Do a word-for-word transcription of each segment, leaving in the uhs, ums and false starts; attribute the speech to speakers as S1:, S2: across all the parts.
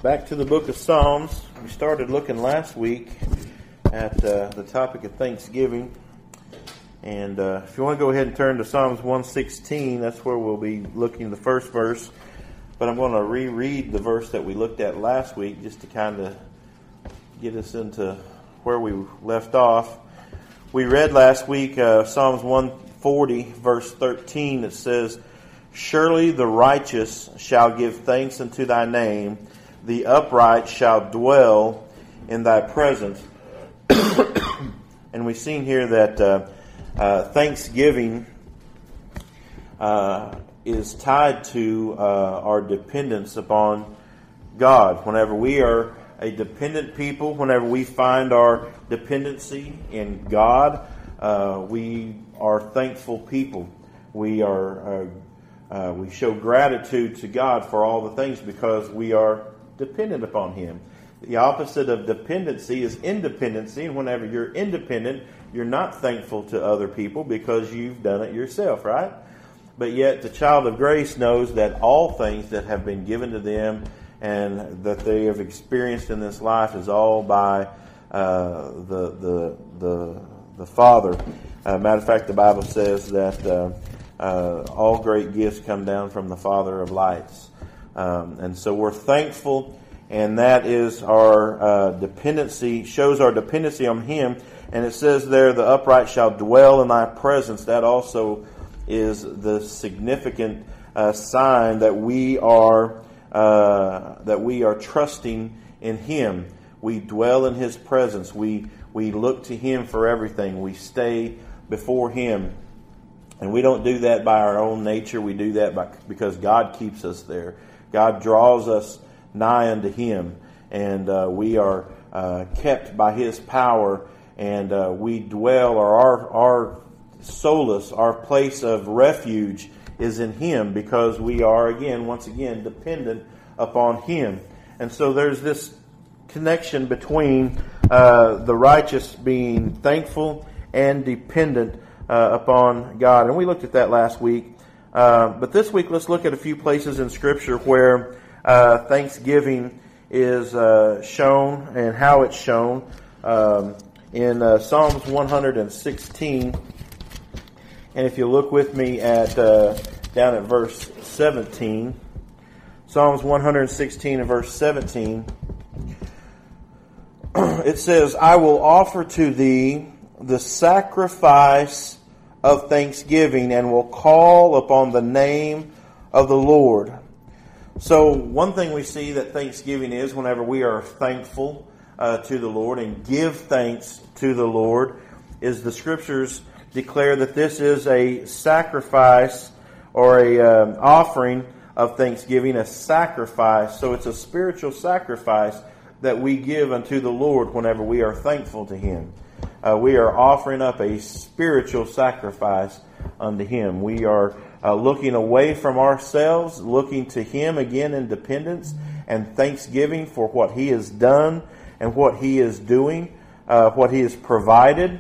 S1: Back to the book of Psalms. We started looking last week at uh, the topic of Thanksgiving. And uh, if you want to go ahead and turn to Psalms one sixteen, that's where we'll be looking at the first verse. But I'm going to reread the verse that we looked at last week just to kind of get us into where we left off. We read last week uh, Psalms one forty, verse thirteen. It says, "Surely the righteous shall give thanks unto thy name. The upright shall dwell in thy presence." And we've seen here that uh, uh, thanksgiving uh, is tied to uh, our dependence upon God. Whenever we are a dependent people, whenever we find our dependency in God, uh, we are thankful people. We are uh, uh, we show gratitude to God for all the things because we are dependent upon Him. The opposite of dependency is independency, and whenever you're independent, you're not thankful to other people because you've done it yourself, right? But yet the child of grace knows that all things that have been given to them and that they have experienced in this life is all by uh, the the the the Father. Uh, matter of fact, the Bible says that uh, uh, all great gifts come down from the Father of lights. Um, and so we're thankful, and that is our uh, dependency, shows our dependency on Him. And it says there, "The upright shall dwell in thy presence." That also is the significant uh, sign that we are uh, that we are trusting in Him. We dwell in His presence. We we look to Him for everything. We stay before Him. And we don't do that by our own nature. We do that by, because God keeps us there. God draws us nigh unto Him, and uh, we are uh, kept by His power, and uh, we dwell, or our, our solace, our place of refuge is in Him because we are, again, once again, dependent upon Him. And so there's this connection between uh, the righteous being thankful and dependent uh, upon God. And we looked at that last week. Uh, but this week, let's look at a few places in Scripture where uh, thanksgiving is uh, shown and how it's shown. Um, in uh, Psalms one sixteen, and if you look with me at uh, down at verse seventeen, Psalms one sixteen and verse seventeen, it says, "I will offer to thee the sacrifice of thanksgiving, and will call upon the name of the Lord." So one thing we see that thanksgiving is, whenever we are thankful uh, to the Lord and give thanks to the Lord, is the Scriptures declare that this is a sacrifice or a um, offering of thanksgiving, a sacrifice. So it's a spiritual sacrifice that we give unto the Lord whenever we are thankful to Him. Uh, we are offering up a spiritual sacrifice unto Him. We are uh, looking away from ourselves, looking to Him again in dependence and thanksgiving for what He has done and what He is doing, uh, what He has provided.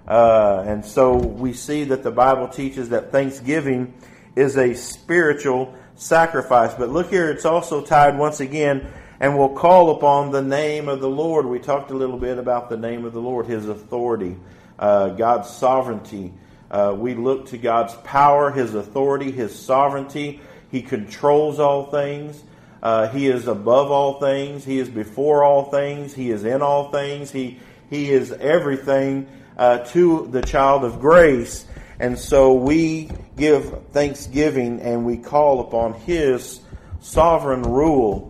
S1: Uh, and so we see that the Bible teaches that thanksgiving is a spiritual sacrifice. But look here, it's also tied once again, "and will call upon the name of the Lord." We talked a little bit about the name of the Lord, His authority, uh, God's sovereignty. Uh, we look to God's power, His authority, His sovereignty. He controls all things. Uh, he is above all things. He is before all things. He is in all things. He He is everything uh, to the child of grace. And so we give thanksgiving and we call upon His sovereign rule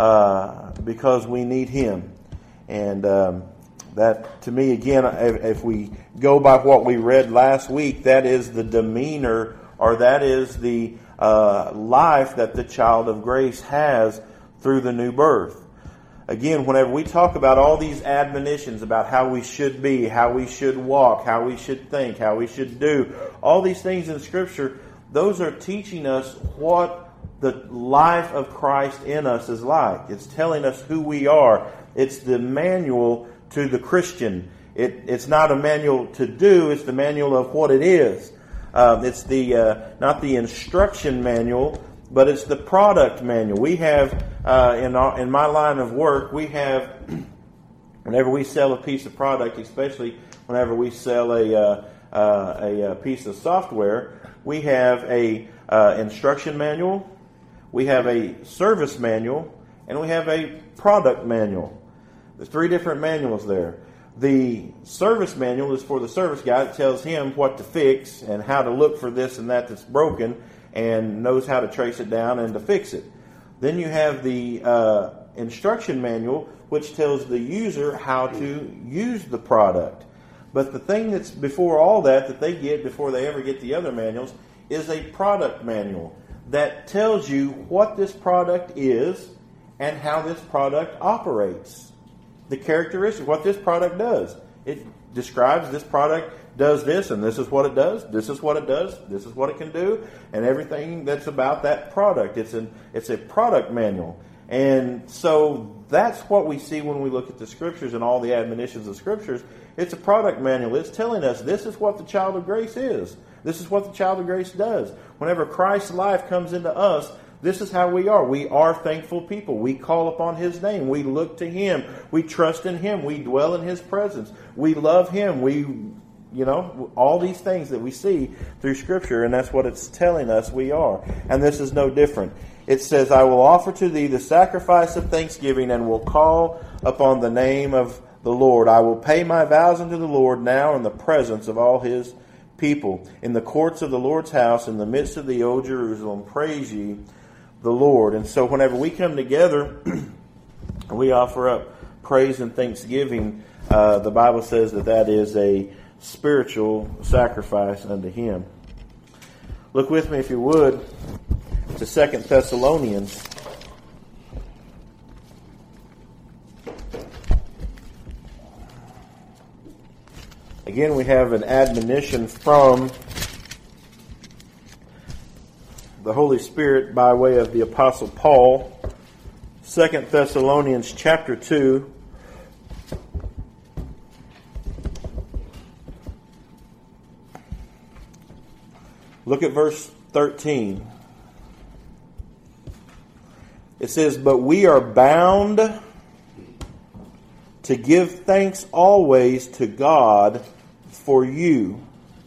S1: Uh, because we need Him. And um, that, to me, again, if, if we go by what we read last week, that is the demeanor, or that is the uh, life that the child of grace has through the new birth. Again, whenever we talk about all these admonitions about how we should be, how we should walk, how we should think, how we should do, all these things in Scripture, those are teaching us what the life of Christ in us is like. It's telling us who we are. It's the manual to the Christian. It, it's not a manual to do, it's the manual of what it is. Um, it's the uh, not the instruction manual, but it's the product manual. We have uh, in our, in my line of work, we have, whenever we sell a piece of product, especially whenever we sell a uh, uh, a, a piece of software, we have a uh, instruction manual, we have a service manual, and we have a product manual. There's three different manuals there. The service manual is for the service guy. It tells him what to fix and how to look for this and that that's broken, and knows how to trace it down and to fix it. Then you have the uh, instruction manual, which tells the user how to use the product. But the thing that's before all that, that they get before they ever get the other manuals, is a product manual that tells you what this product is and how this product operates. The characteristics, what this product does. It describes this product does this, and this is what it does, this is what it does, this is what it can do, and everything that's about that product. It's an it's a product manual. And so that's what we see when we look at the Scriptures and all the admonitions of Scriptures. It's a product manual. It's telling us this is what the child of grace is. This is what the child of grace does. Whenever Christ's life comes into us, this is how we are. We are thankful people. We call upon His name. We look to Him. We trust in Him. We dwell in His presence. We love Him. We, you know, all these things that we see through Scripture, and that's what it's telling us we are. And this is no different. It says, I will offer to thee the sacrifice of thanksgiving and will call upon the name of the Lord. I will pay my vows unto the Lord now in the presence of all His people. In the courts of the Lord's house, in the midst of the old Jerusalem, praise ye the Lord. And so whenever we come together, we offer up praise and thanksgiving. Uh, the Bible says that that is a spiritual sacrifice unto Him. Look with me, if you would, to Second Thessalonians. Again, we have an admonition from the Holy Spirit by way of the Apostle Paul. Second Thessalonians chapter two. Look at verse thirteen. It says, but we are bound to give thanks always to God for you.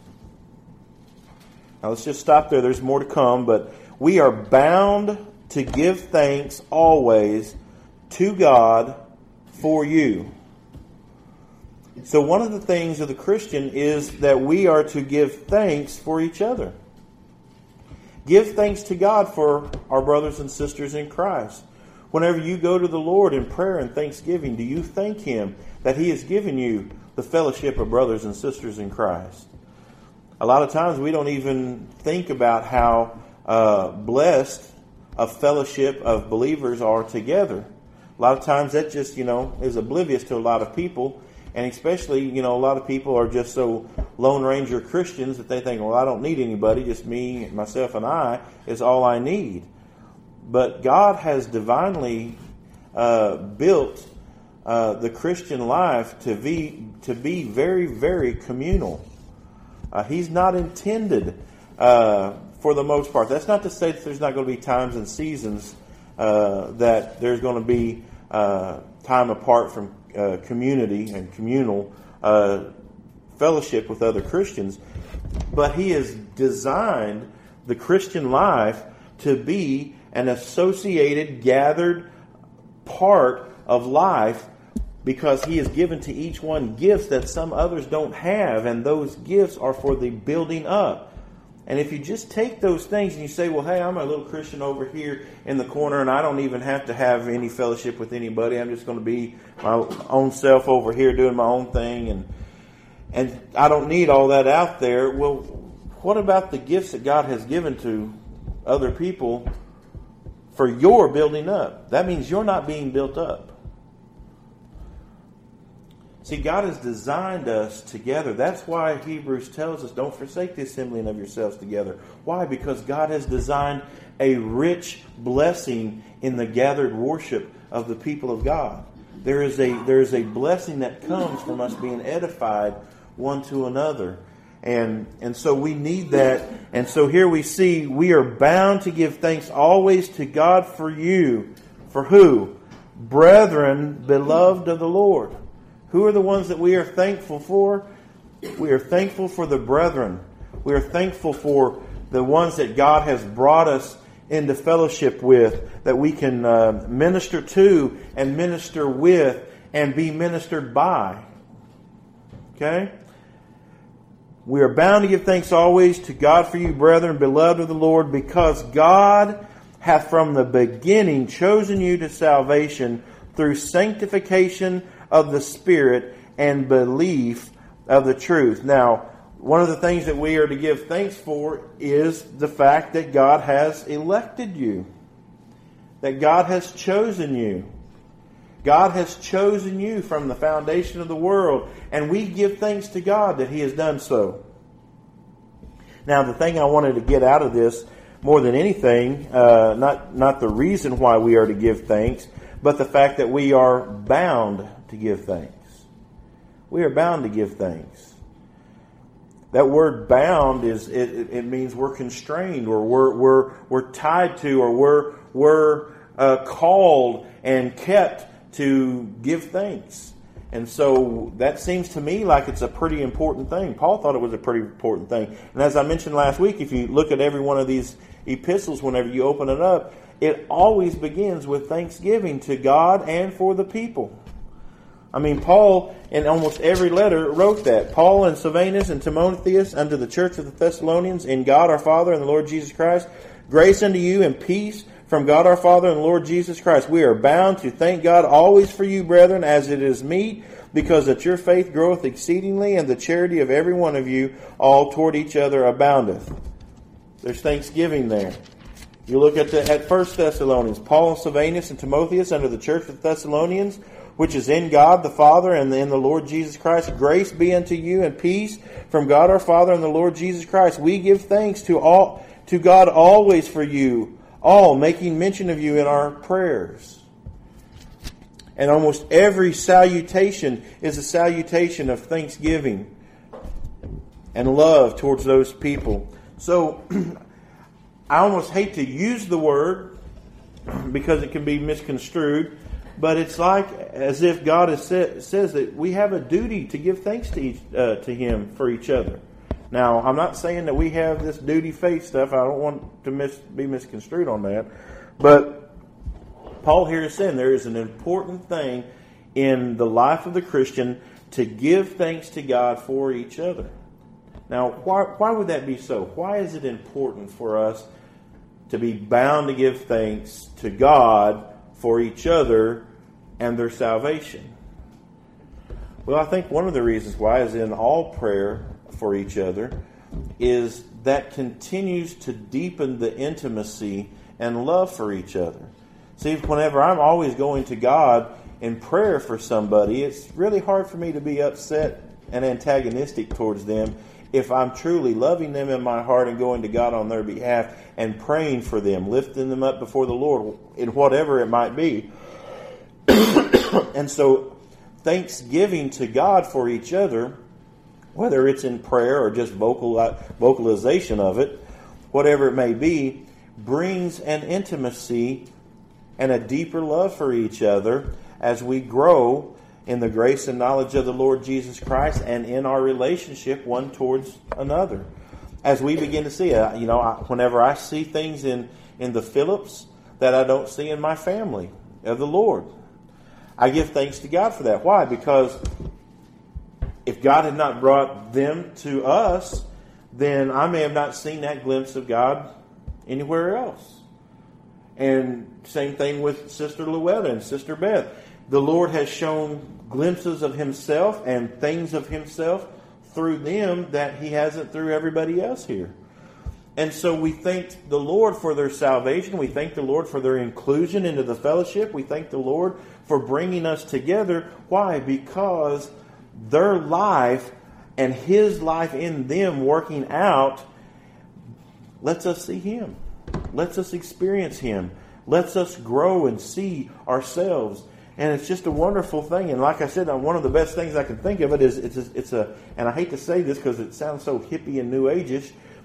S1: Now let's just stop there. There's more to come, but we are bound to give thanks always to God for you. So one of the things of the Christian is that we are to give thanks for each other. Give thanks to God for our brothers and sisters in Christ. Whenever you go to the Lord in prayer and thanksgiving, do you thank Him that He has given you the fellowship of brothers and sisters in Christ? A lot of times we don't even think about how uh, blessed a fellowship of believers are together. A lot of times that just, you know, is oblivious to a lot of people. And especially, you know, a lot of people are just so Lone Ranger Christians that they think, well, I don't need anybody. Just me, myself, and I is all I need. But God has divinely uh, built uh, the Christian life to be to be very, very communal. Uh, he's not intended, uh, for the most part. That's not to say that there's not going to be times and seasons uh, that there's going to be uh, time apart from uh, community and communal uh, fellowship with other Christians. But He has designed the Christian life to be an associated, gathered part of life, because He has given to each one gifts that some others don't have, and those gifts are for the building up. And if you just take those things and you say, well, hey, I'm a little Christian over here in the corner, and I don't even have to have any fellowship with anybody. I'm just going to be my own self over here doing my own thing, and and I don't need all that out there. Well, what about the gifts that God has given to other people for your building up? That means you're not being built up. See, God has designed us together. That's why Hebrews tells us, don't forsake the assembling of yourselves together. Why? Because God has designed a rich blessing in the gathered worship of the people of God. There is a there is a blessing that comes from us being edified one to another. And and so we need that. And so here we see we are bound to give thanks always to God for you, For who? Brethren, beloved of the Lord. Who are the ones that we are thankful for? We are thankful for the brethren. We are thankful for the ones that God has brought us into fellowship with, that we can uh, minister to and minister with and be ministered by. Okay? We are bound to give thanks always to God for you, brethren, beloved of the Lord, because God hath from the beginning chosen you to salvation through sanctification of the Spirit and belief of the truth. Now, one of the things that we are to give thanks for is the fact that God has elected you. That God has chosen you. God has chosen you from the foundation of the world. And we give thanks to God that He has done so. Now, the thing I wanted to get out of this more than anything, uh, not, not the reason why we are to give thanks, but the fact that we are bound to give thanks. We are bound to give thanks. That word bound is it, it means we're constrained, or we're we're we're tied to, or we're we're uh, called and kept to give thanks. And so that seems to me like it's a pretty important thing. Paul thought it was a pretty important thing. And as I mentioned last week, if you look at every one of these epistles, whenever you open it up, it always begins with thanksgiving to God and for the people. I mean, Paul, in almost every letter, wrote that. Paul and Silvanus and Timotheus unto the church of the Thessalonians, in God our Father and the Lord Jesus Christ, grace unto you and peace from God our Father and the Lord Jesus Christ. We are bound to thank God always for you, brethren, as it is meet, because that your faith groweth exceedingly, and the charity of every one of you all toward each other aboundeth. There's thanksgiving there. You look at the at First Thessalonians, Paul and Silvanus and Timotheus unto the church of the Thessalonians, which is in God the Father and in the Lord Jesus Christ. Grace be unto you and peace from God our Father and the Lord Jesus Christ. We give thanks to all to God always for you, all, making mention of you in our prayers. And almost every salutation is a salutation of thanksgiving and love towards those people. So, I almost hate to use the word because it can be misconstrued, but it's like as if God has said, says that we have a duty to give thanks to each, uh, to Him for each other. Now, I'm not saying that we have this duty faith stuff. I don't want to mis- be misconstrued on that. But Paul here is saying there is an important thing in the life of the Christian to give thanks to God for each other. Now, why, why would that be so? Why is it important for us to be bound to give thanks to God for each other and their salvation? Well, I think one of the reasons why is in all prayer for each other is that continues to deepen the intimacy and love for each other. See, whenever I'm always going to God in prayer for somebody, it's really hard for me to be upset and antagonistic towards them if I'm truly loving them in my heart and going to God on their behalf and praying for them, lifting them up before the Lord in whatever it might be. And so thanksgiving to God for each other, whether it's in prayer or just vocal vocalization of it, whatever it may be, brings an intimacy and a deeper love for each other as we grow in the grace and knowledge of the Lord Jesus Christ and in our relationship one towards another. As we begin to see, uh, you know, I, whenever I see things in, in the Phillips that I don't see in my family of the Lord, I give thanks to God for that. Why? Because if God had not brought them to us, then I may have not seen that glimpse of God anywhere else. And same thing with Sister Louetta and Sister Beth. The Lord has shown glimpses of Himself and things of Himself through them that He hasn't through everybody else here. And so we thank the Lord for their salvation. We thank the Lord for their inclusion into the fellowship. We thank the Lord for bringing us together. Why? Because their life and His life in them working out lets us see Him. Lets us experience Him. Lets us grow and see ourselves. And it's just a wonderful thing. And like I said, one of the best things I can think of it is it's a, it's a and I hate to say this because it sounds so hippie and new age-ish,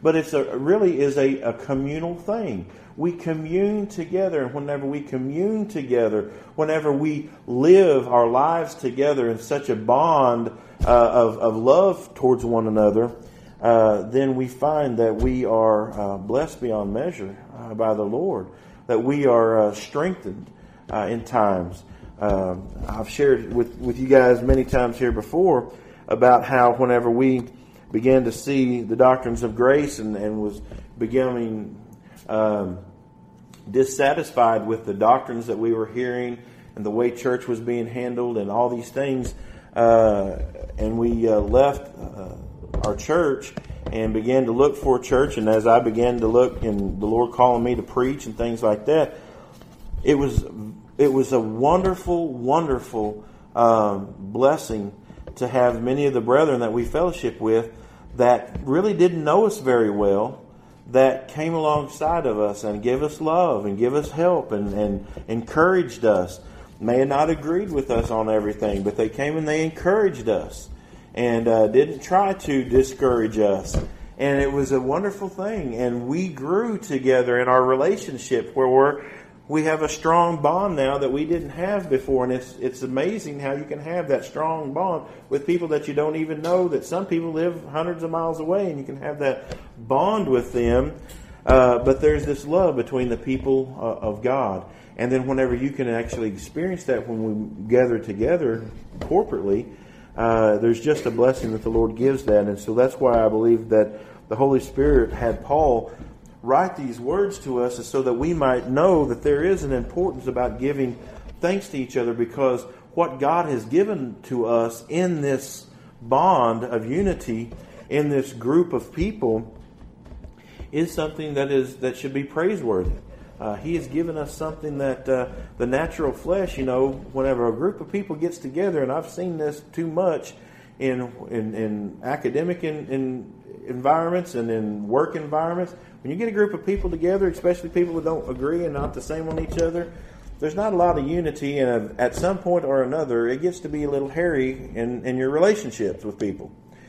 S1: but it's a really is a, a communal thing. We commune together, and whenever we commune together, whenever we live our lives together in such a bond uh, of, of love towards one another, uh, then we find that we are uh, blessed beyond measure uh, by the Lord, that we are uh, strengthened uh, in times. Uh, I've shared with, with you guys many times here before about how whenever we began to see the doctrines of grace and, and was becoming um, dissatisfied with the doctrines that we were hearing and the way church was being handled and all these things, uh, and we uh, left uh, our church and began to look for a church. And as I began to look, and the Lord calling me to preach and things like that, it was it was a wonderful, wonderful um, blessing to have many of the brethren that we fellowship with that really didn't know us very well, that came alongside of us and give us love and give us help and, and encouraged us. May have not agreed with us on everything, but they came and they encouraged us and uh, didn't try to discourage us. And it was a wonderful thing. And we grew together in our relationship where we're We have a strong bond now that we didn't have before, and it's it's amazing how you can have that strong bond with people that you don't even know, that some people live hundreds of miles away, and you can have that bond with them. Uh, but there's this love between the people uh, of God. And then whenever you can actually experience that when we gather together corporately, uh, there's just a blessing that the Lord gives that. And so that's why I believe that the Holy Spirit had Paul write these words to us, is so that we might know that there is an importance about giving thanks to each other, because what God has given to us in this bond of unity, in this group of people, is something that is that should be praiseworthy. Uh, he has given us something that uh, the natural flesh, you know, whenever a group of people gets together, and I've seen this too much in in, in academic in, in environments and in work environments. When you get a group of people together, especially people that don't agree and not the same on each other, there's not a lot of unity, and at some point or another, it gets to be a little hairy in, in your relationships with people.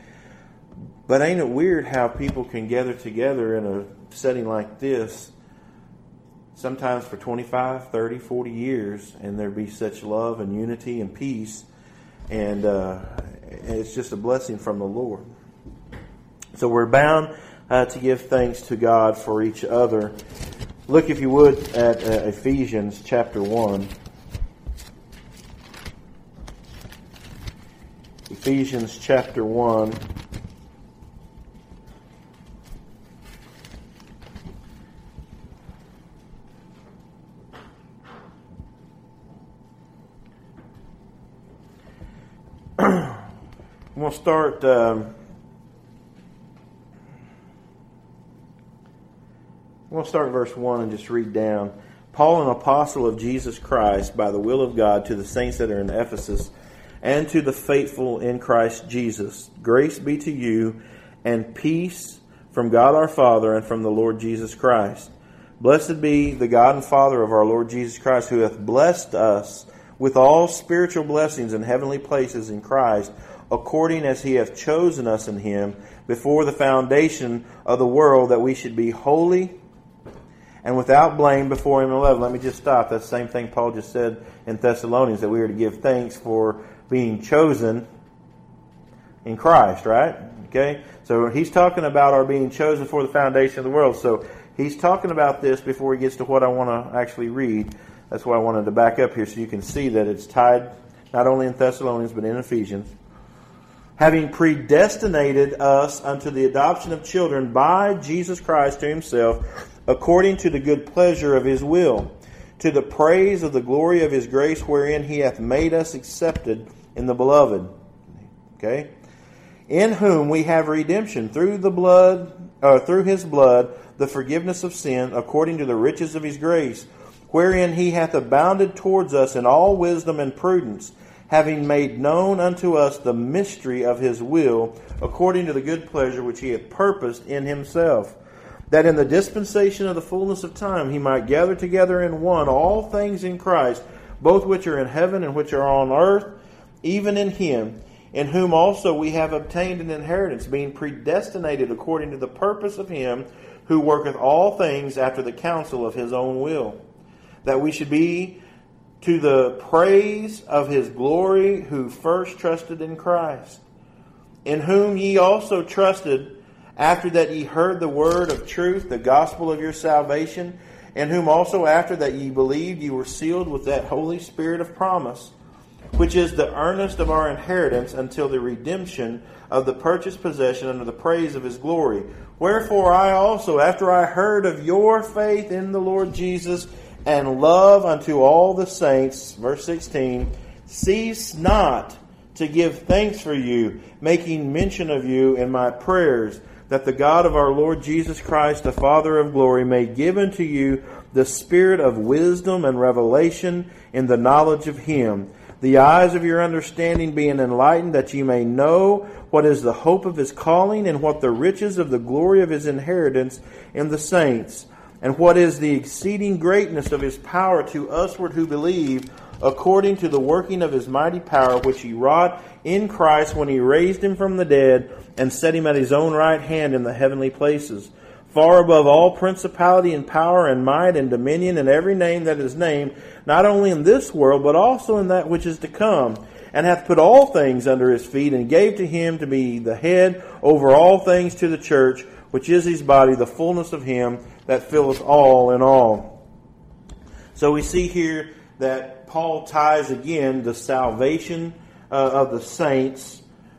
S1: But ain't it weird how people can gather together in a setting like this, sometimes for twenty-five, thirty, forty years, and there be such love and unity and peace, and uh, it's just a blessing from the Lord. So we're bound uh, to give thanks to God for each other. Look, if you would, at uh, Ephesians chapter one. Ephesians chapter one. We'll start... Um, We'll start verse one and just read down. Paul, an apostle of Jesus Christ, by the will of God, to the saints that are in Ephesus, and to the faithful in Christ Jesus. Grace be to you, and peace from God our Father and from the Lord Jesus Christ. Blessed be the God and Father of our Lord Jesus Christ, who hath blessed us with all spiritual blessings in heavenly places in Christ, according as he hath chosen us in him before the foundation of the world, that we should be holy and without blame before him in love. Let me just stop. That's the same thing Paul just said in Thessalonians, that we are to give thanks for being chosen in Christ, right? Okay? So he's talking about our being chosen for the foundation of the world. So he's talking about this before he gets to what I want to actually read. That's why I wanted to back up here so you can see that it's tied not only in Thessalonians but in Ephesians. Having predestinated us unto the adoption of children by Jesus Christ to himself, according to the good pleasure of his will, to the praise of the glory of his grace, wherein he hath made us accepted in the beloved. Okay? In whom we have redemption through the blood, uh, through his blood, the forgiveness of sin, according to the riches of his grace, wherein he hath abounded towards us in all wisdom and prudence, having made known unto us the mystery of his will, according to the good pleasure which he hath purposed in himself, that in the dispensation of the fullness of time he might gather together in one all things in Christ, both which are in heaven and which are on earth, even in him. in whom also we have obtained an inheritance, being predestinated according to the purpose of him who worketh all things after the counsel of his own will, that we should be to the praise of his glory, who first trusted in Christ, in whom ye also trusted, after that ye heard the word of truth, the gospel of your salvation, in whom also after that ye believed, ye were sealed with that Holy Spirit of promise, which is the earnest of our inheritance until the redemption of the purchased possession unto the praise of his glory. Wherefore I also, after I heard of your faith in the Lord Jesus and love unto all the saints, verse sixteen, cease not to give thanks for you, making mention of you in my prayers, that the God of our Lord Jesus Christ, the Father of glory, may give unto you the spirit of wisdom and revelation in the knowledge of him, the eyes of your understanding being enlightened, that ye may know what is the hope of his calling, and what the riches of the glory of his inheritance in the saints, and what is the exceeding greatness of his power to usward who believe, according to the working of his mighty power, which he wrought in Christ when he raised him from the dead, and set him at his own right hand in the heavenly places, far above all principality and power and might and dominion and every name that is named, not only in this world, but also in that which is to come, and hath put all things under his feet, and gave to him to be the head over all things to the church, which is his body, the fullness of him that filleth all in all. So we see here that Paul ties again the salvation uh, of the saints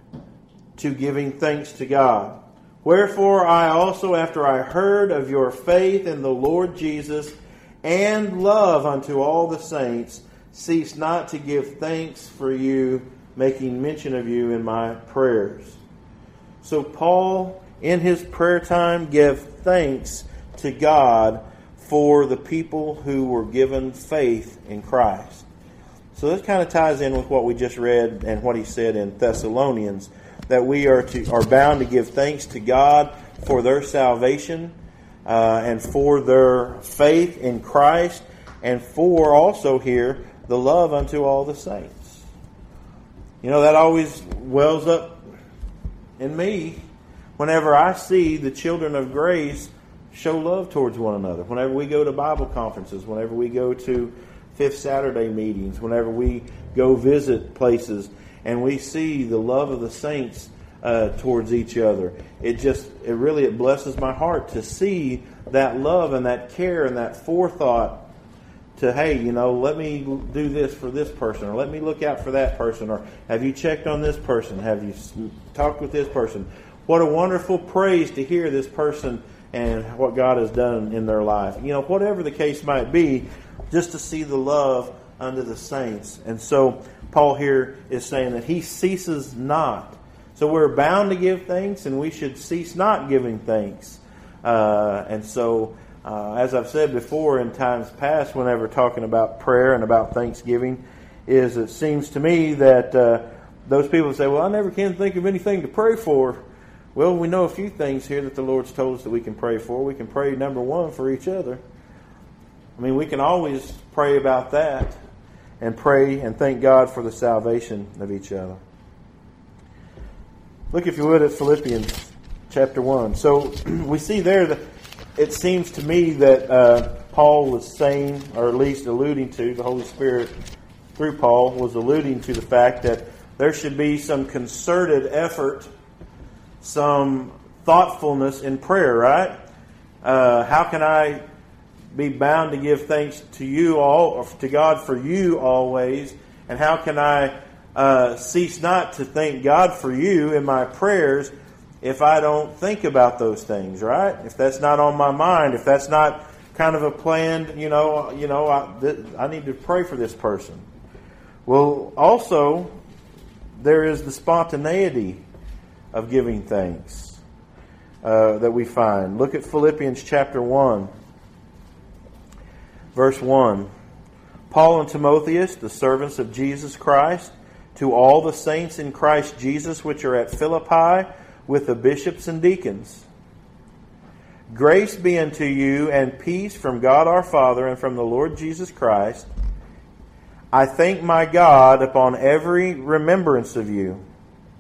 S1: to giving thanks to God. Wherefore I also, after I heard of your faith in the Lord Jesus and love unto all the saints, cease not to give thanks for you, making mention of you in my prayers. So Paul, in his prayer time, gave thanks to God for the people who were given faith in Christ. So this kind of ties in with what we just read and what he said in Thessalonians, that we are to are bound to give thanks to God for their salvation uh, and for their faith in Christ, and for also here the love unto all the saints. You know, that always wells up in me whenever I see the children of grace show love towards one another. Whenever we go to Bible conferences, whenever we go to Fifth Saturday meetings, whenever we go visit places, and we see the love of the saints uh, towards each other, it just, it really, it blesses my heart to see that love and that care and that forethought to, hey, you know, let me do this for this person, or let me look out for that person, or have you checked on this person? Have you talked with this person? What a wonderful praise to hear this person and what God has done in their life. You know, whatever the case might be, just to see the love unto the saints. And so Paul here is saying that he ceases not. So we're bound to give thanks, and we should cease not giving thanks. Uh, and so, uh, as I've said before in times past, whenever talking about prayer and about thanksgiving, is it seems to me that uh, those people say, well, I never can think of anything to pray for. Well, we know a few things here that the Lord's told us that we can pray for. We can pray, number one, for each other. I mean, we can always pray about that and pray and thank God for the salvation of each other. Look, if you would, at Philippians chapter one. So we see there that it seems to me that uh, Paul was saying, or at least alluding to, the Holy Spirit through Paul was alluding to the fact that there should be some concerted effort, some thoughtfulness in prayer, right? Uh, how can I be bound to give thanks to you all, or to God for you always? And how can I uh, cease not to thank God for you in my prayers if I don't think about those things, right? If that's not on my mind, if that's not kind of a planned, you know, you know, I, th- I need to pray for this person. Well, also, there is the spontaneity of giving thanks uh, that we find. Look at Philippians chapter one. Verse one, Paul and Timotheus, the servants of Jesus Christ, to all the saints in Christ Jesus which are at Philippi, with the bishops and deacons. Grace be unto you, and peace from God our Father and from the Lord Jesus Christ. I thank my God upon every remembrance of you,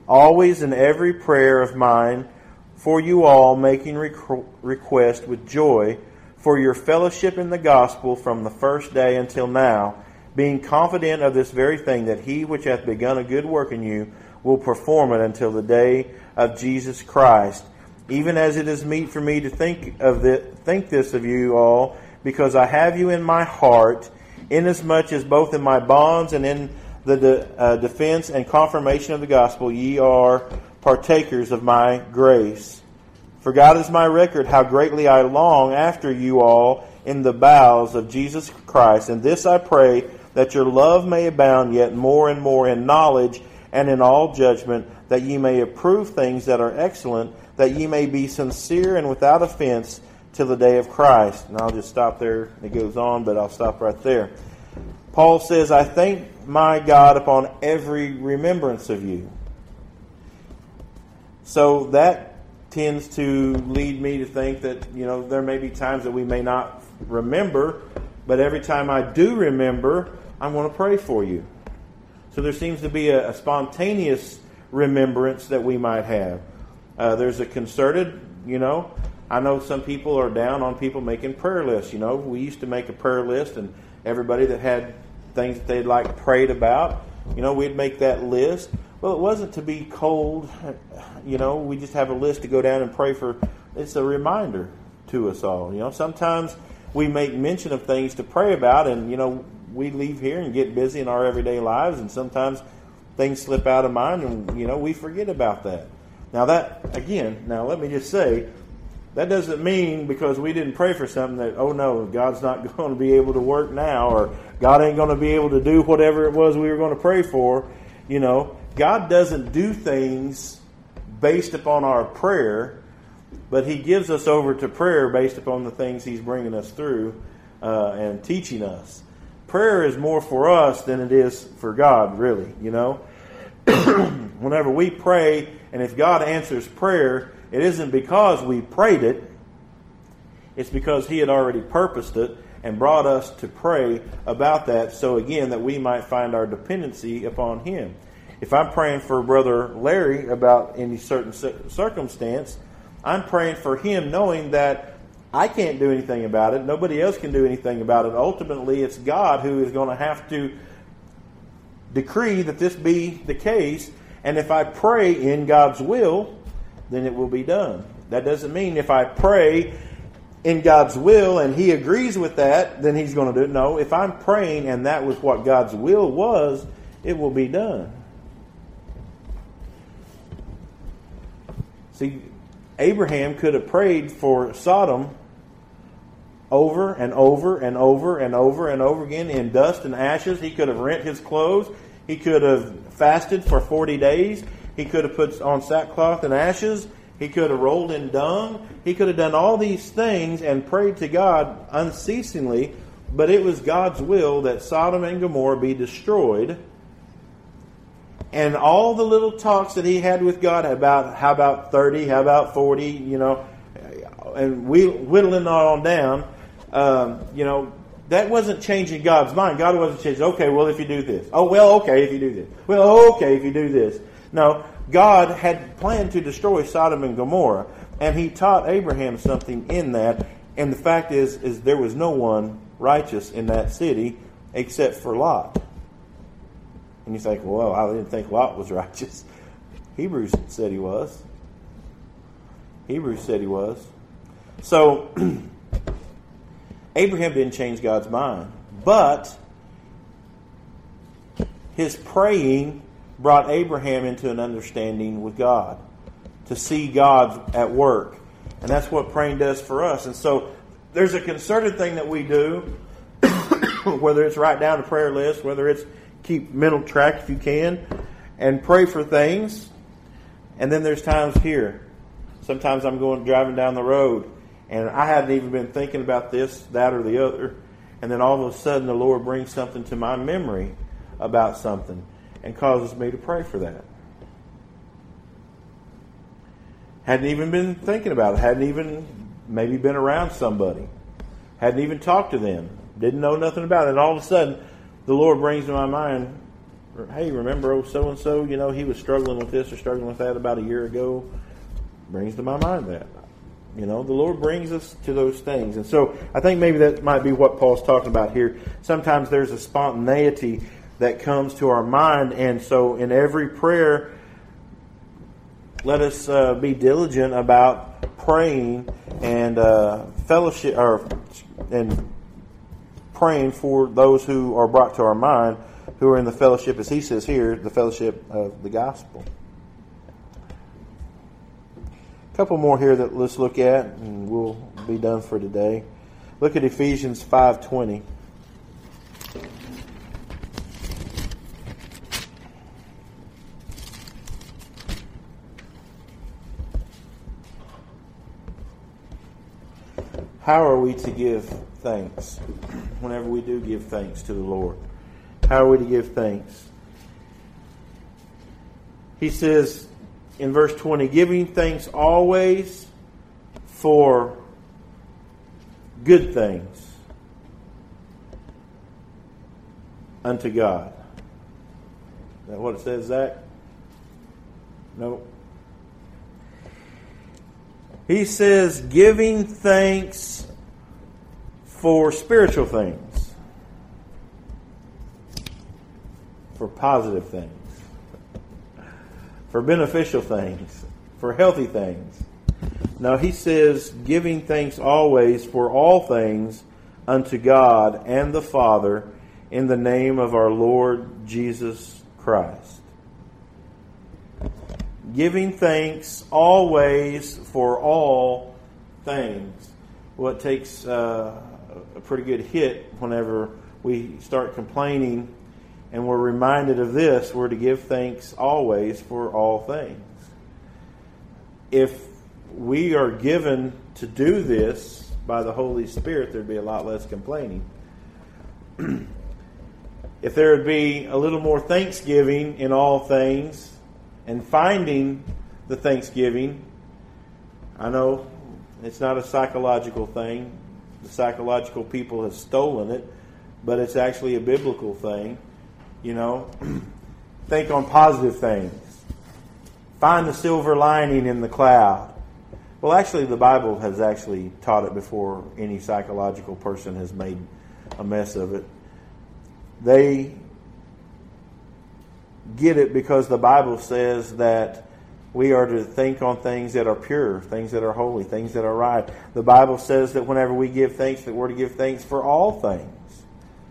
S1: always in every prayer of mine for you all, making requ- request with joy for your fellowship in the gospel from the first day until now, being confident of this very thing, that he which hath begun a good work in you will perform it until the day of Jesus Christ. Even as it is meet for me to think of the, think this of you all, because I have you in my heart, inasmuch as both in my bonds and in the de, uh, defense and confirmation of the gospel ye are partakers of my grace. For God is my record, how greatly I long after you all in the bowels of Jesus Christ. And this I pray, that your love may abound yet more and more in knowledge and in all judgment, that ye may approve things that are excellent, that ye may be sincere and without offense till the day of Christ. And I'll just stop there. It goes on, but I'll stop right there. Paul says, I thank my God upon every remembrance of you. So that tends to lead me to think that, you know, there may be times that we may not remember, but every time I do remember, I'm going to pray for you. So there seems to be a, a spontaneous remembrance that we might have. Uh, there's a concerted, you know, I know some people are down on people making prayer lists. You know, we used to make a prayer list, and everybody that had things that they'd like prayed about, you know, we'd make that list. Well, it wasn't to be cold, you know, we just have a list to go down and pray for. It's a reminder to us all. You know, sometimes we make mention of things to pray about, and, you know, we leave here and get busy in our everyday lives, and sometimes things slip out of mind, and, you know, we forget about that. Now that, again, now let me just say, that doesn't mean because we didn't pray for something that, oh no, God's not going to be able to work now, or God ain't going to be able to do whatever it was we were going to pray for. You know, God doesn't do things based upon our prayer, but He gives us over to prayer based upon the things He's bringing us through uh, and teaching us. Prayer is more for us than it is for God, really, you know. Whenever we pray, and if God answers prayer, it isn't because we prayed it. It's because He had already purposed it and brought us to pray about that, so again, that we might find our dependency upon Him. If I'm praying for Brother Larry about any certain circumstance, I'm praying for him knowing that I can't do anything about it. Nobody else can do anything about it. Ultimately, it's God who is going to have to decree that this be the case. And if I pray in God's will, then it will be done. That doesn't mean if I pray in God's will and He agrees with that, then He's going to do it. No, if I'm praying and that was what God's will was, it will be done. See, Abraham could have prayed for Sodom over and over and over and over and over again in dust and ashes. He could have rent his clothes. He could have fasted for forty days. He could have put on sackcloth and ashes. He could have rolled in dung. He could have done all these things and prayed to God unceasingly. But it was God's will that Sodom and Gomorrah be destroyed. And all the little talks that he had with God about, how about thirty, how about forty, you know, and we whittling it on down, um, you know, that wasn't changing God's mind. God wasn't changing, okay, well, if you do this. Oh, well, okay, if you do this. Well, okay, if you do this. No, God had planned to destroy Sodom and Gomorrah, and He taught Abraham something in that. And the fact is, is there was no one righteous in that city except for Lot. And you think, well, I didn't think Lot was righteous. Hebrews said he was. Hebrews said he was. So, Abraham didn't change God's mind. But his praying brought Abraham into an understanding with God. To see God at work. And that's what praying does for us. And so, there's a concerted thing that we do. Whether it's write down a prayer list, whether it's keep mental track if you can, and pray for things. And then there's times here. Sometimes I'm going driving down the road, and I hadn't even been thinking about this, that, or the other. And then all of a sudden the Lord brings something to my memory about something and causes me to pray for that. Hadn't even been thinking about it. Hadn't even maybe been around somebody. Hadn't even talked to them. Didn't know nothing about it. And all of a sudden, the Lord brings to my mind, hey, remember oh so-and-so, you know, he was struggling with this or struggling with that about a year ago. Brings to my mind that. You know, the Lord brings us to those things. And so I think maybe that might be what Paul's talking about here. Sometimes there's a spontaneity that comes to our mind. And so in every prayer, let us uh, be diligent about praying and uh, fellowship, or and praying for those who are brought to our mind, who are in the fellowship, as he says here, the fellowship of the gospel. A couple more here that let's look at, and we'll be done for today. Look at Ephesians five twenty. How are we to give thanks whenever we do give thanks to the Lord? How are we to give thanks? He says in verse twenty, giving thanks always for good things unto God. Is that what it says, Zach? No. He says giving thanks for spiritual things, for positive things, for beneficial things, for healthy things. Now he says giving thanks always for all things unto God and the Father in the name of our Lord Jesus Christ. Giving thanks always for all things. Well, it takes uh, a pretty good hit whenever we start complaining and we're reminded of this. We're to give thanks always for all things. If we are given to do this by the Holy Spirit, there'd be a lot less complaining. If there would be a little more thanksgiving in all things, and finding the thanksgiving, I know it's not a psychological thing. The psychological people have stolen it, but it's actually a biblical thing. You know, think on positive things. Find the silver lining in the cloud. Well, actually, the Bible has actually taught it before any psychological person has made a mess of it. They get it because the Bible says that we are to think on things that are pure, things that are holy, things that are right. The Bible says that whenever we give thanks, that we're to give thanks for all things.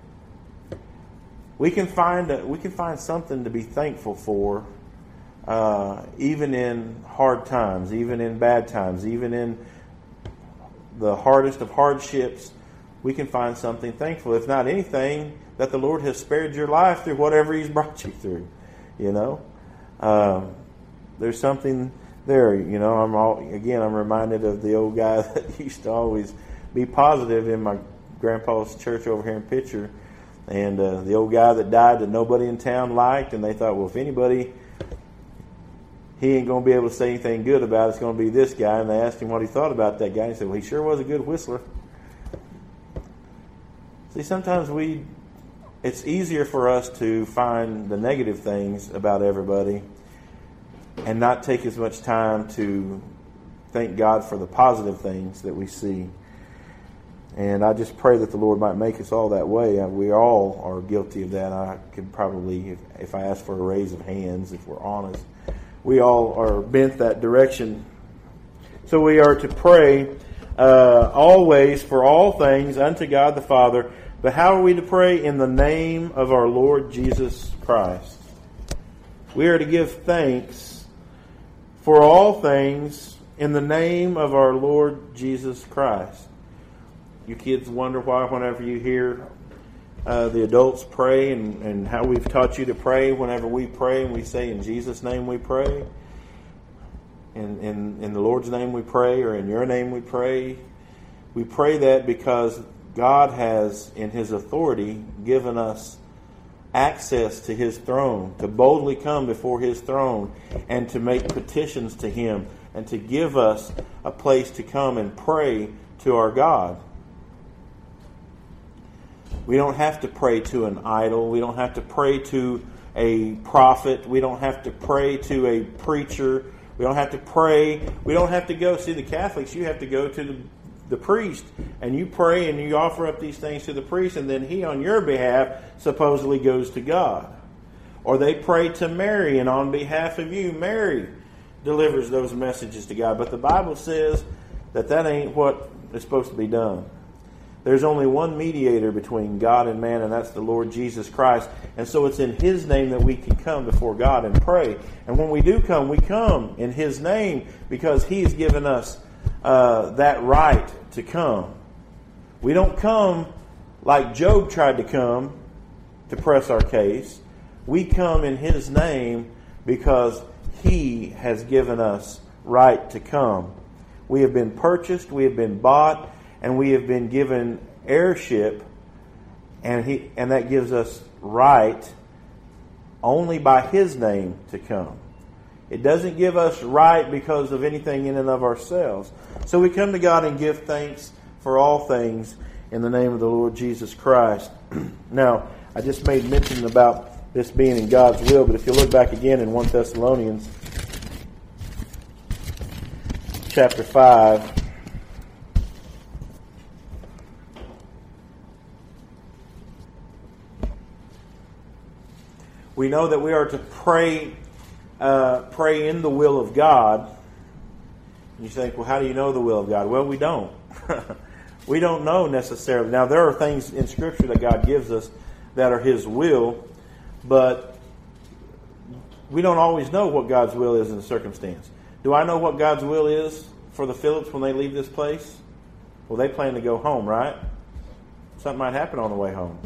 S1: We can find a, we can find something to be thankful for, uh, even in hard times, even in bad times, even in the hardest of hardships. We can find something thankful. If not anything, that the Lord has spared your life through whatever He's brought you through. You know, um, there's something there. You know, I'm all, again, I'm reminded of the old guy that used to always be positive in my grandpa's church over here in Pitcher, and uh, the old guy that died that nobody in town liked, and they thought, well, if anybody, he ain't going to be able to say anything good about it, it's going to be this guy. And they asked him what he thought about that guy, and he said, well, he sure was a good whistler. See, sometimes we. It's easier for us to find the negative things about everybody and not take as much time to thank God for the positive things that we see. And I just pray that the Lord might make us all that way. We all are guilty of that. I could probably, if, if I ask for a raise of hands, if we're honest, we all are bent that direction. So we are to pray uh, always for all things unto God the Father. But how are we to pray? In the name of our Lord Jesus Christ. We are to give thanks for all things in the name of our Lord Jesus Christ. You kids wonder why whenever you hear uh, the adults pray and, and how we've taught you to pray whenever we pray and we say in Jesus' name we pray. In, in, in the Lord's name we pray, or in your name we pray. We pray that because God has, in His authority, given us access to His throne, to boldly come before His throne and to make petitions to Him and to give us a place to come and pray to our God. We don't have to pray to an idol. We don't have to pray to a prophet. We don't have to pray to a preacher. We don't have to pray. We don't have to go. See, the Catholics, you have to go to the, the priest, and you pray and you offer up these things to the priest, and then he, on your behalf, supposedly goes to God. Or they pray to Mary, and on behalf of you, Mary delivers those messages to God. But the Bible says that that ain't what is supposed to be done. There's only one mediator between God and man, and that's the Lord Jesus Christ. And so it's in His name that we can come before God and pray. And when we do come, we come in His name because He's given us uh, that right to come. We don't come like Job tried to come to press our case. We come in His name because He has given us right to come. We have been purchased, we have been bought, and we have been given heirship, and he and that gives us right only by His name to come. It doesn't give us right because of anything in and of ourselves. So we come to God and give thanks for all things in the name of the Lord Jesus Christ. Now, I just made mention about this being in God's will, but if you look back again in First Thessalonians chapter five, we know that we are to pray uh, pray in the will of God. And you think, well, how do you know the will of God? Well, we don't. We don't know necessarily. Now, there are things in Scripture that God gives us that are His will, but we don't always know what God's will is in the circumstance. Do I know what God's will is for the Phillips when they leave this place? Well, they plan to go home, right? Something might happen on the way home.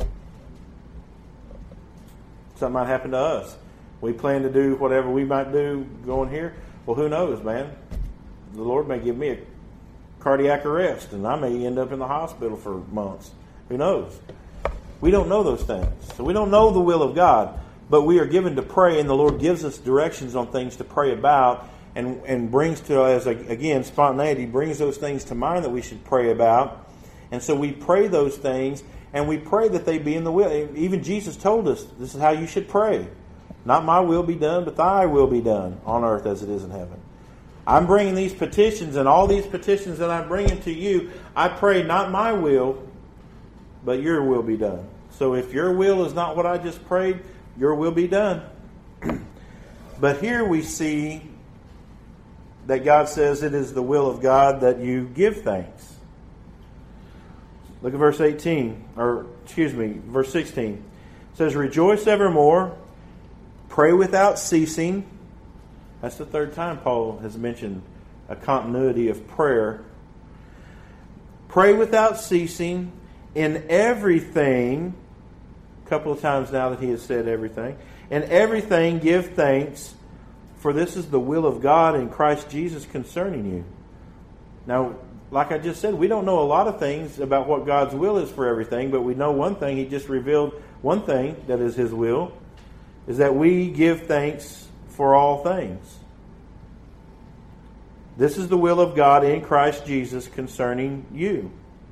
S1: Something might happen to us. We plan to do whatever we might do going here. Well, who knows, man? The Lord may give me a cardiac arrest, and I may end up in the hospital for months. Who knows? We don't know those things. So we don't know the will of God, but we are given to pray, and the Lord gives us directions on things to pray about, and, and brings to us, again, spontaneity, brings those things to mind that we should pray about. And so we pray those things, and we pray that they be in the will. Even Jesus told us, this is how you should pray. Not my will be done, but thy will be done on earth as it is in heaven. I'm bringing these petitions, and all these petitions that I'm bringing to you, I pray not my will, but your will be done. So if your will is not what I just prayed, your will be done. But here we see that God says it is the will of God that you give thanks. Look at verse eighteen, or excuse me, verse sixteen. It says, rejoice evermore, pray without ceasing. That's the third time Paul has mentioned a continuity of prayer. Pray without ceasing, in everything. A couple of times now that he has said everything. In everything give thanks, for this is the will of God in Christ Jesus concerning you. Now, like I just said, we don't know a lot of things about what God's will is for everything, but we know one thing. He just revealed one thing that is His will, is that we give thanks for all things. This is the will of God in Christ Jesus concerning you.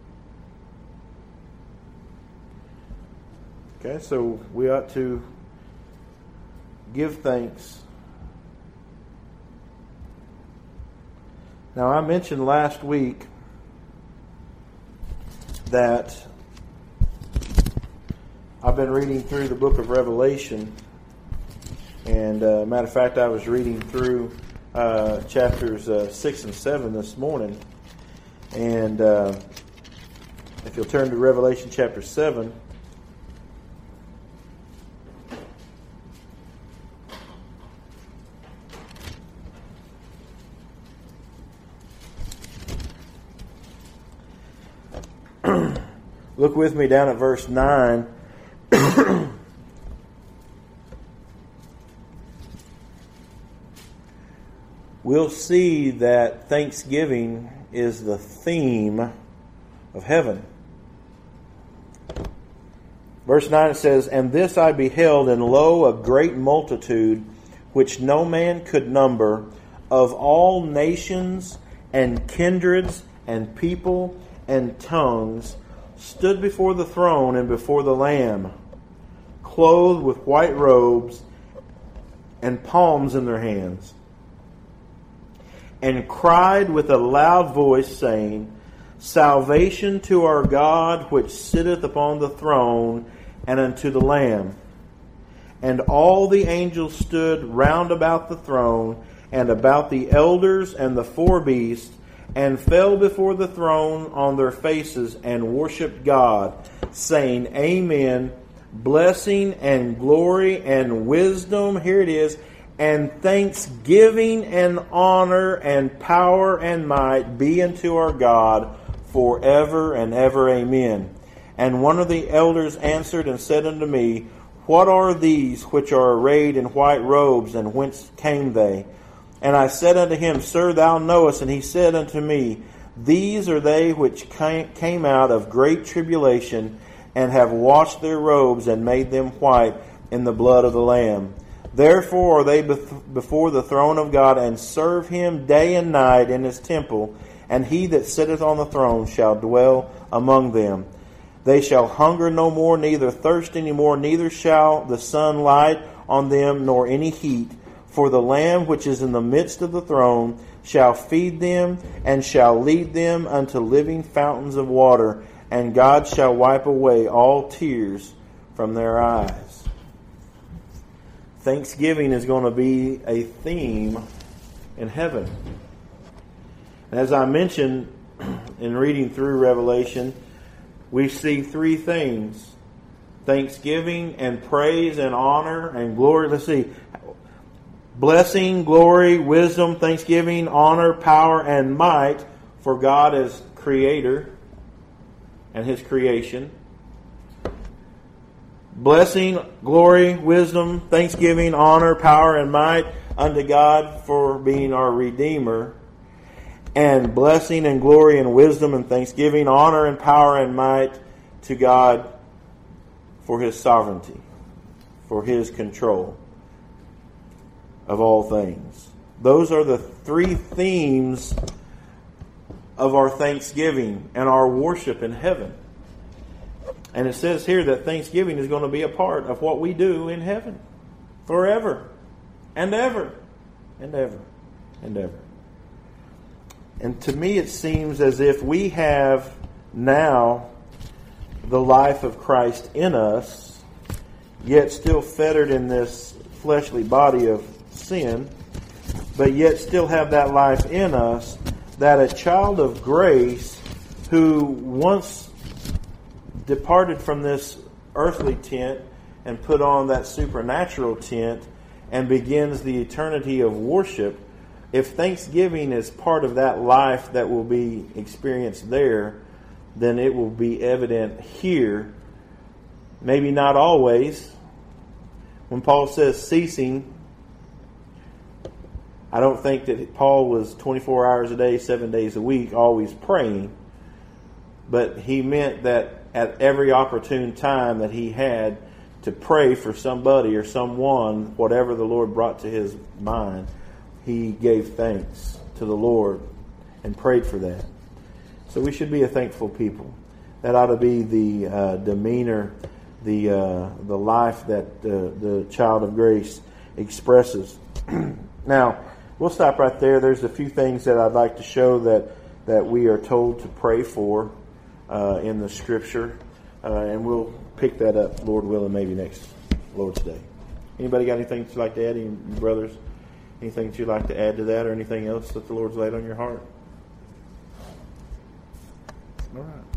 S1: Okay, so we ought to give thanks. Now, I mentioned last week that I've been reading through the book of Revelation. And uh, matter of fact, I was reading through uh, chapters uh, six and seven this morning. And uh, if you'll turn to Revelation chapter seven. Look with me down at verse nine. We'll see that thanksgiving is the theme of heaven. Verse nine, it says, and this I beheld, and lo, a great multitude, which no man could number, of all nations and kindreds and people and tongues, stood before the throne and before the Lamb, clothed with white robes and palms in their hands, and cried with a loud voice, saying, Salvation to our God, which sitteth upon the throne, and unto the Lamb. And all the angels stood round about the throne, and about the elders and the four beasts, and fell before the throne on their faces, and worshipped God, saying, Amen. Blessing and glory and wisdom, here it is, and thanksgiving and honor and power and might be unto our God forever and ever. Amen. And one of the elders answered and said unto me, What are these which are arrayed in white robes, and whence came they? And I said unto him, Sir, thou knowest. And he said unto me, These are they which came out of great tribulation, and have washed their robes and made them white in the blood of the Lamb. Therefore are they before the throne of God, and serve him day and night in his temple, and he that sitteth on the throne shall dwell among them. They shall hunger no more, neither thirst any more, neither shall the sun light on them, nor any heat. For the Lamb which is in the midst of the throne shall feed them, and shall lead them unto living fountains of water, and God shall wipe away all tears from their eyes. Thanksgiving is going to be a theme in heaven. As I mentioned in reading through Revelation, we see three things: thanksgiving and praise and honor and glory. Let's see. Blessing, glory, wisdom, thanksgiving, honor, power, and might for God as Creator and His creation. Blessing, glory, wisdom, thanksgiving, honor, power, and might unto God for being our Redeemer. And blessing and glory and wisdom and thanksgiving, honor and power and might to God for His sovereignty, for His control of all things. Those are the three themes of our thanksgiving and our worship in heaven. And it says here that thanksgiving is going to be a part of what we do in heaven forever and ever and ever and ever. And to me it seems as if we have now the life of Christ in us, yet still fettered in this fleshly body of sin, but yet still have that life in us, that a child of grace who once departed from this earthly tent and put on that supernatural tent and begins the eternity of worship, if thanksgiving is part of that life that will be experienced there, then it will be evident here. Maybe not always. When Paul says ceasing, I don't think that Paul was twenty-four hours a day, seven days a week, always praying. But he meant that at every opportune time that he had to pray for somebody or someone, whatever the Lord brought to his mind, he gave thanks to the Lord and prayed for that. So we should be a thankful people. That ought to be the uh, demeanor, the uh, the life that uh, the child of grace expresses. Now, we'll stop right there. There's a few things that I'd like to show that, that we are told to pray for uh, in the Scripture. Uh, and we'll pick that up, Lord willing, maybe next Lord's Day. Anybody got anything that you'd like to add? Any brothers? Anything that you'd like to add to that, or anything else that the Lord's laid on your heart? All right.